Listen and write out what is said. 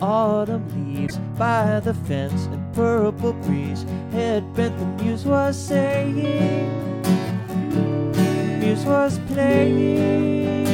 autumn leaves by the fence and purple breeze had bent. The muse was saying, muse was playing.